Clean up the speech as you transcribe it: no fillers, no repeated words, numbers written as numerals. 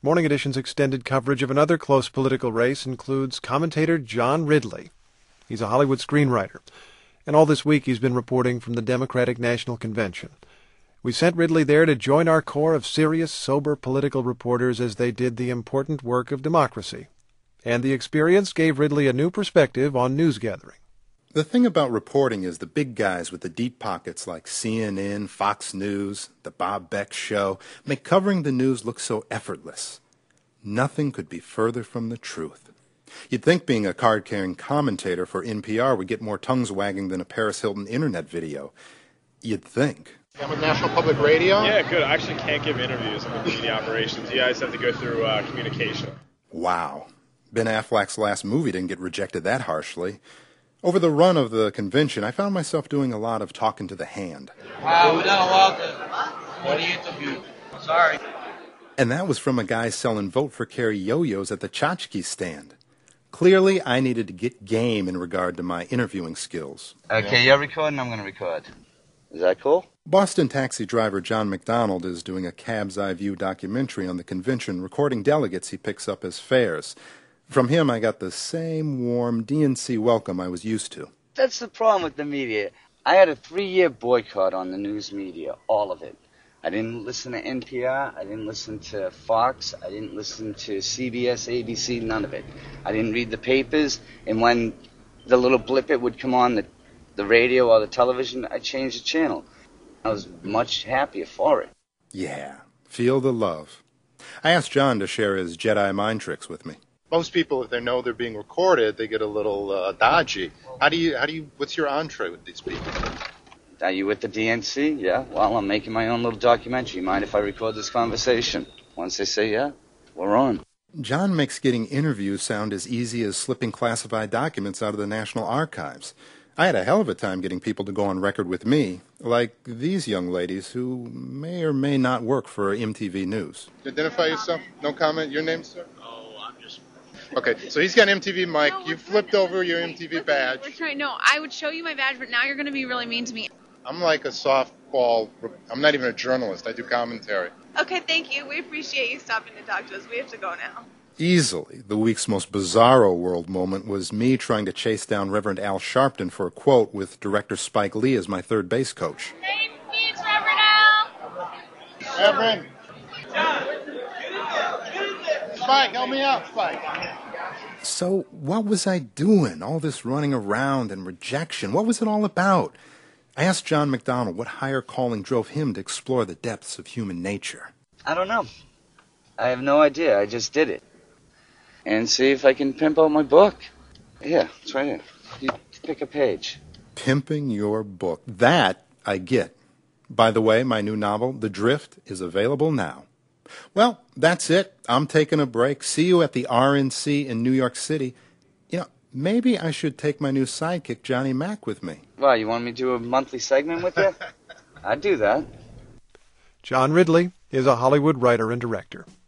Morning Edition's extended coverage of another close political race includes commentator John Ridley. He's a Hollywood screenwriter, and all this week he's been reporting from the Democratic National Convention. We sent Ridley there to join our corps of serious, sober political reporters as they did the important work of democracy. And the experience gave Ridley a new perspective on news gathering. The thing about reporting is the big guys with the deep pockets like CNN, Fox News, the Bob Beck Show make covering the news look so effortless. Nothing could be further from the truth. You'd think being a card-carrying commentator for NPR would get more tongues wagging than a Paris Hilton internet video. You'd think. I'm with National Public Radio. Yeah, good. I actually can't give interviews on the media operations. You guys have to go through communication. Wow. Ben Affleck's last movie didn't get rejected that harshly. Over the run of the convention, I found myself doing a lot of talking to the hand. Wow, we're not allowed to. What do you interview? Sorry. And that was from a guy selling vote-for-carry yo-yos at the tchotchke stand. Clearly, I needed to get game in regard to my interviewing skills. Okay, you're recording, I'm going to record. Is that cool? Boston taxi driver John McDonald is doing a Cab's Eye View documentary on the convention, recording delegates he picks up as fares. From him, I got the same warm DNC welcome I was used to. That's the problem with the media. I had a 3-year boycott on the news media, all of it. I didn't listen to NPR, I didn't listen to Fox, I didn't listen to CBS, ABC, none of it. I didn't read the papers, and when the little blip it would come on the radio or the television, I changed the channel. I was much happier for it. Yeah, feel the love. I asked John to share his Jedi mind tricks with me. Most people, if they know they're being recorded, they get a little dodgy. What's your entree with these people? Are you with the DNC? Yeah. Well, I'm making my own little documentary. Mind if I record this conversation? Once they say yeah, we're on. John makes getting interviews sound as easy as slipping classified documents out of the National Archives. I had a hell of a time getting people to go on record with me, like these young ladies who may or may not work for MTV News. Identify yourself. No comment. Your name, sir? Okay, so he's got an MTV mic. You flipped over your MTV badge. No, I would show you my badge, but now you're going to be really mean to me. I'm like a softball. I'm not even a journalist. I do commentary. Okay, thank you. We appreciate you stopping to talk to us. We have to go now. Easily, the week's most bizarro world moment was me trying to chase down Reverend Al Sharpton for a quote with director Spike Lee as my third base coach. Same speech, Reverend Al. Reverend. Spike, help me out, Spike. So, what was I doing? All this running around and rejection. What was it all about? I asked John McDonald what higher calling drove him to explore the depths of human nature. I don't know. I have no idea. I just did it. And see if I can pimp out my book. Yeah, it's right here. You pick a page. Pimping your book. That I get. By the way, my new novel, The Drift, is available now. Well, that's it. I'm taking a break. See you at the RNC in New York City. You know, maybe I should take my new sidekick, Johnny Mac, with me. Well, you want me to do a monthly segment with you? I'd do that. John Ridley is a Hollywood writer and director.